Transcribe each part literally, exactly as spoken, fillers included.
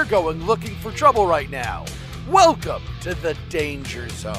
you're going looking for trouble right now. Welcome to the Danger Zone.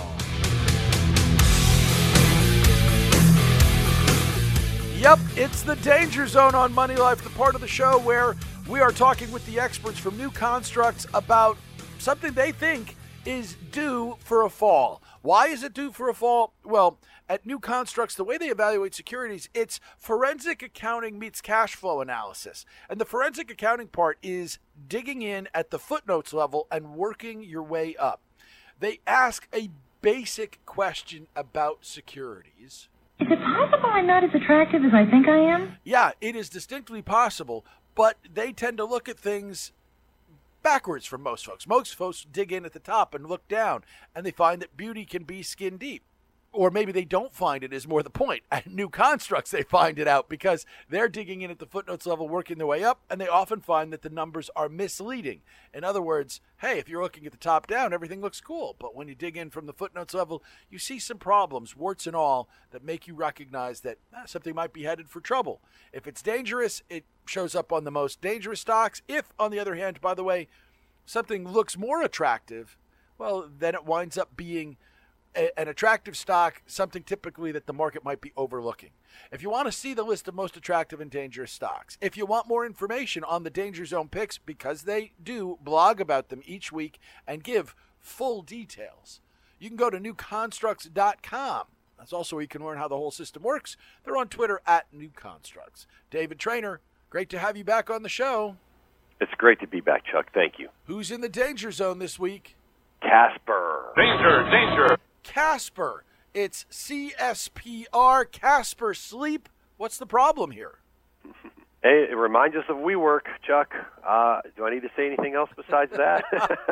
Yep, it's the Danger Zone on Money Life, the part of the show where we are talking with the experts from New Constructs about something they think is due for a fall. Why is it due for a fall? Well, at New Constructs, the way they evaluate securities, it's forensic accounting meets cash flow analysis. And the forensic accounting part is digging in at the footnotes level and working your way up. They ask a basic question about securities. Is it possible I'm not as attractive as I think I am? Yeah, it is distinctly possible, but they tend to look at things backwards from most folks. Most folks dig in at the top and look down, and they find that beauty can be skin deep. Or maybe they don't find it, is more the point. At New Constructs, they find it out because they're digging in at the footnotes level, working their way up, and they often find that the numbers are misleading. In other words, hey, if you're looking at the top down, everything looks cool. But when you dig in from the footnotes level, you see some problems, warts and all, that make you recognize that ah, something might be headed for trouble. If it's dangerous, it shows up on the most dangerous stocks. If, on the other hand, by the way, something looks more attractive, well, then it winds up being an attractive stock, something typically that the market might be overlooking. If you want to see the list of most attractive and dangerous stocks, if you want more information on the Danger Zone picks, because they do blog about them each week and give full details, you can go to new constructs dot com. That's also where you can learn how the whole system works. They're on Twitter at New Constructs. David Trainer, great to have you back on the show. It's great to be back, Chuck. Thank you. Who's in the Danger Zone this week? Casper. Danger, danger. Casper. It's C S P R, Casper Sleep. What's the problem here? Hey, it reminds us of WeWork, Chuck. Uh, do I need to say anything else besides that?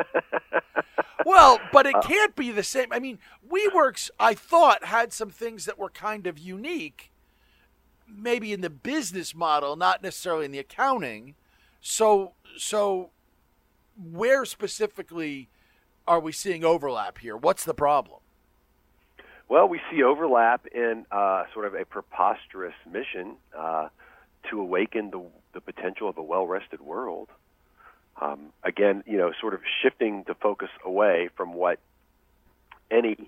Well, but it can't be the same. I mean, WeWorks, I thought, had some things that were kind of unique, maybe in the business model, not necessarily in the accounting. So, so where specifically are we seeing overlap here? What's the problem? Well, we see overlap in uh, sort of a preposterous mission uh, to awaken the, the potential of a well-rested world. Um, again, you know, sort of shifting the focus away from what any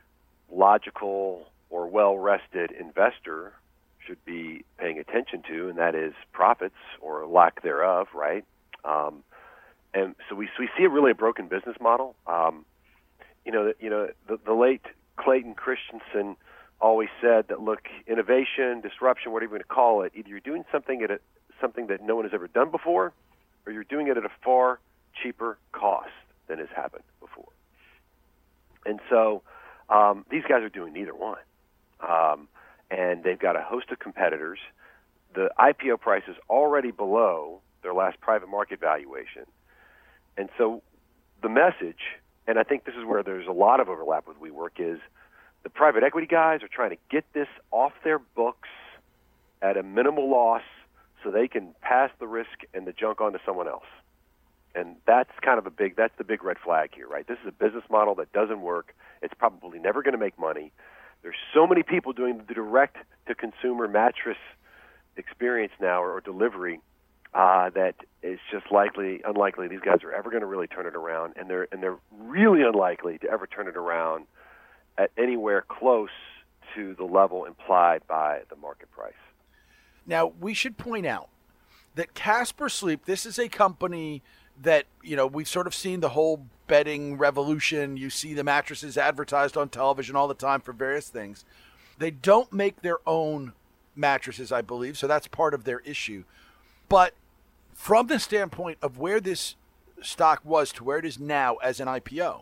logical or well-rested investor should be paying attention to, and that is profits or lack thereof, right? Um, and so we so we see a really a broken business model. Um, you know, you know, the, the late Clayton Christensen always said that, look, innovation, disruption, whatever you want to call it, either you're doing something at a, something that no one has ever done before, or you're doing it at a far cheaper cost than has happened before. And so um, these guys are doing neither one. Um, and they've got a host of competitors. The I P O price is already below their last private market valuation. And so the message, and I think this is where there's a lot of overlap with WeWork, is the private equity guys are trying to get this off their books at a minimal loss so they can pass the risk and the junk on to someone else. And that's kind of a big, that's the big red flag here, right? This is a business model that doesn't work. It's probably never going to make money. There's so many people doing the direct-to-consumer mattress experience now or, or delivery uh, that it's just likely, unlikely these guys are ever going to really turn it around, and they're and they're really unlikely to ever turn it around at anywhere close to the level implied by the market price. Now, we should point out that Casper Sleep, this is a company that, you know, we've sort of seen the whole bedding revolution. You see the mattresses advertised on television all the time for various things. They don't make their own mattresses, I believe, so that's part of their issue. But from the standpoint of where this stock was to where it is now as an I P O,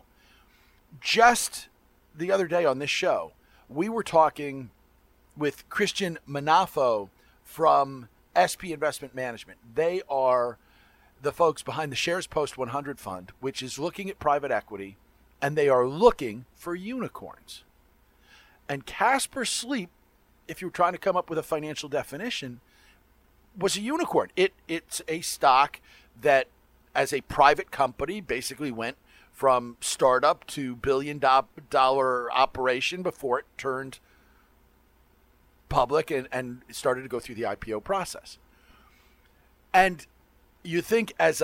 just the other day on this show, we were talking with Christian Manafo from S P Investment Management. They are the folks behind the Shares Post one hundred Fund, which is looking at private equity, and they are looking for unicorns. And Casper Sleep, if you were trying to come up with a financial definition, was a unicorn. It It's a stock that, as a private company, basically went from startup to billion dollar operation before it turned public and, and started to go through the I P O process. And you think as a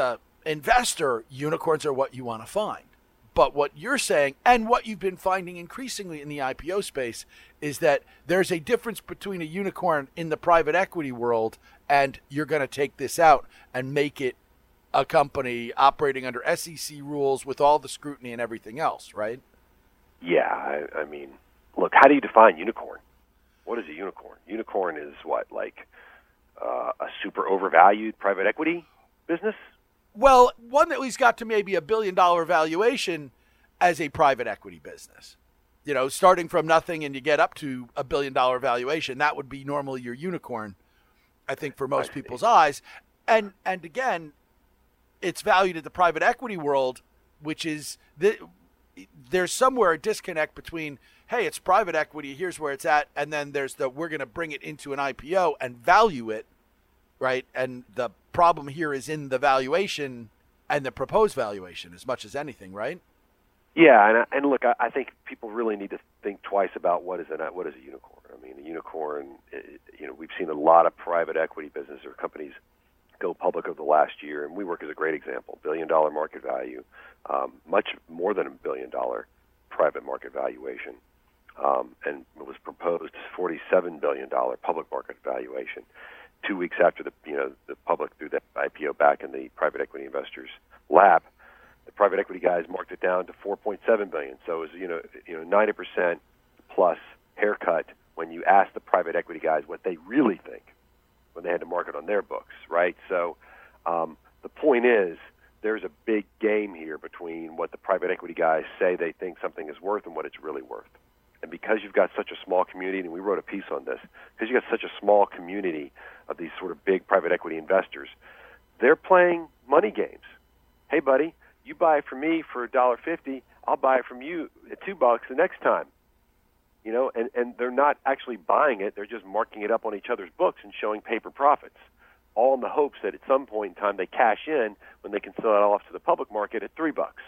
investor, unicorns are what you want to find. But what you're saying, and what you've been finding increasingly in the I P O space, is that there's a difference between a unicorn in the private equity world and you're going to take this out and make it a company operating under S E C rules with all the scrutiny and everything else, right? Yeah, I, I mean, look, how do you define unicorn? What is a unicorn? Unicorn is what, like uh, a super overvalued private equity business? Well, one that at least got to maybe a billion dollar valuation as a private equity business. You know, starting from nothing and you get up to a billion dollar valuation, that would be normally your unicorn, I think, for most people's eyes. And and again, it's valued in the private equity world, which is the, there's somewhere a disconnect between, hey, it's private equity, here's where it's at, and then there's the we're going to bring it into an I P O and value it, right? And the problem here is in the valuation and the proposed valuation as much as anything, right? Yeah, and and look, I, I think people really need to think twice about what is a what is a unicorn. I mean, a unicorn, it, you know, we've seen a lot of private equity business or companies go public over the last year, and WeWork is a great example. Billion dollar market value, um, much more than a billion dollar private market valuation, um, and it was proposed forty-seven billion dollar public market valuation. Two weeks after the you know the public threw that I P O back in the private equity investors' lap, the private equity guys marked it down to four point seven billion dollars. So it was you know you know ninety percent plus haircut when you ask the private equity guys what they really think when they had to market on their books, right? So um, the point is there's a big game here between what the private equity guys say they think something is worth and what it's really worth. And because you've got such a small community, and we wrote a piece on this, because you've got such a small community of these sort of big private equity investors, they're playing money games. Hey, buddy, you buy it from me for a dollar fifty, I'll buy it from you at two bucks the next time. You know, and, and they're not actually buying it, they're just marking it up on each other's books and showing paper profits, all in the hopes that at some point in time they cash in when they can sell it off to the public market at three bucks.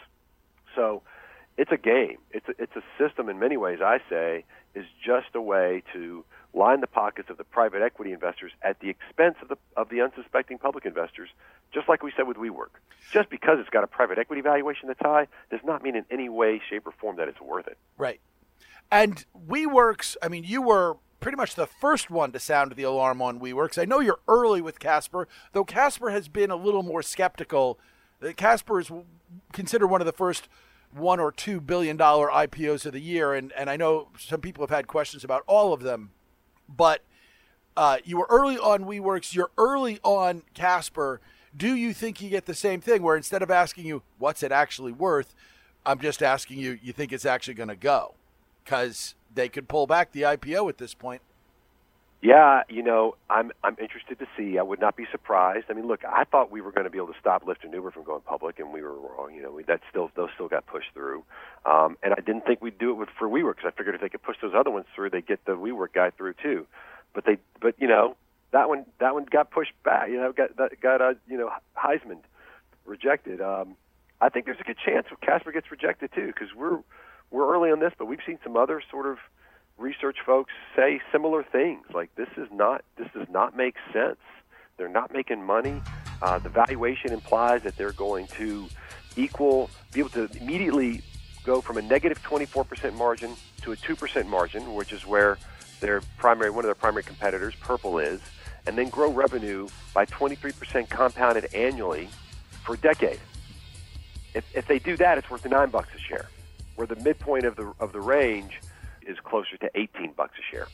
So it's a game. It's a, it's a system in many ways, I say, is just a way to line the pockets of the private equity investors at the expense of the of the unsuspecting public investors, just like we said with WeWork. Just because it's got a private equity valuation that's high does not mean in any way, shape, or form that it's worth it. Right. And WeWorks, I mean, you were pretty much the first one to sound the alarm on WeWorks. I know you're early with Casper, though Casper has been a little more skeptical. Casper is considered one of the first one or two billion dollar I P Os of the year, and, and I know some people have had questions about all of them. But uh, you were early on WeWorks, you're early on Casper. Do you think you get the same thing, where instead of asking you, what's it actually worth, I'm just asking you, you think it's actually going to go? Because they could pull back the I P O at this point. Yeah, you know, I'm I'm interested to see. I would not be surprised. I mean, look, I thought we were going to be able to stop Lyft and Uber from going public, and we were wrong. You know, we, that still those still got pushed through. Um, and I didn't think we'd do it with, for WeWork, because I figured if they could push those other ones through, they'd get the WeWork guy through too. But they, but you know, that one that one got pushed back. You know, got that got uh, you know Heisman rejected. Um, I think there's a good chance Casper gets rejected too, because we're we're early on this, but we've seen some other sort of research folks say similar things, like this is not this does not make sense. They're not making money. Uh, the valuation implies that they're going to equal, be able to immediately go from a negative twenty-four percent margin to a two percent margin, which is where their primary one of their primary competitors, Purple, is, and then grow revenue by twenty-three percent compounded annually for a decade. If if they do that, it's worth nine bucks a share, where the midpoint of the of the range is closer to eighteen bucks a share.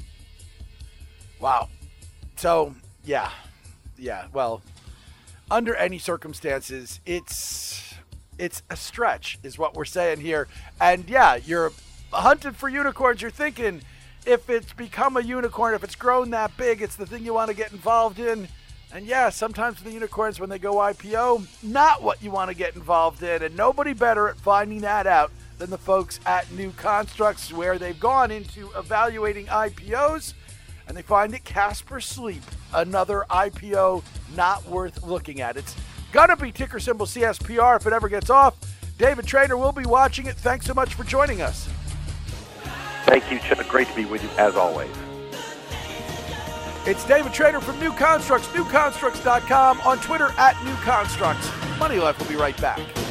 Wow. So, yeah. Yeah, well, under any circumstances, it's it's a stretch is what we're saying here. And yeah, you're hunting for unicorns. You're thinking if it's become a unicorn, if it's grown that big, it's the thing you want to get involved in. And yeah, sometimes the unicorns, when they go I P O, not what you want to get involved in. And nobody better at finding that out than the folks at New Constructs, where they've gone into evaluating I P Os, and they find that Casper Sleep, another I P O not worth looking at. It's going to be ticker symbol C S P R if it ever gets off. David Traynor will be watching it. Thanks so much for joining us. Thank you, Chuck. Great to be with you, as always. It's David Trader from New Constructs, new constructs dot com, on Twitter at New Constructs. Money Life will be right back.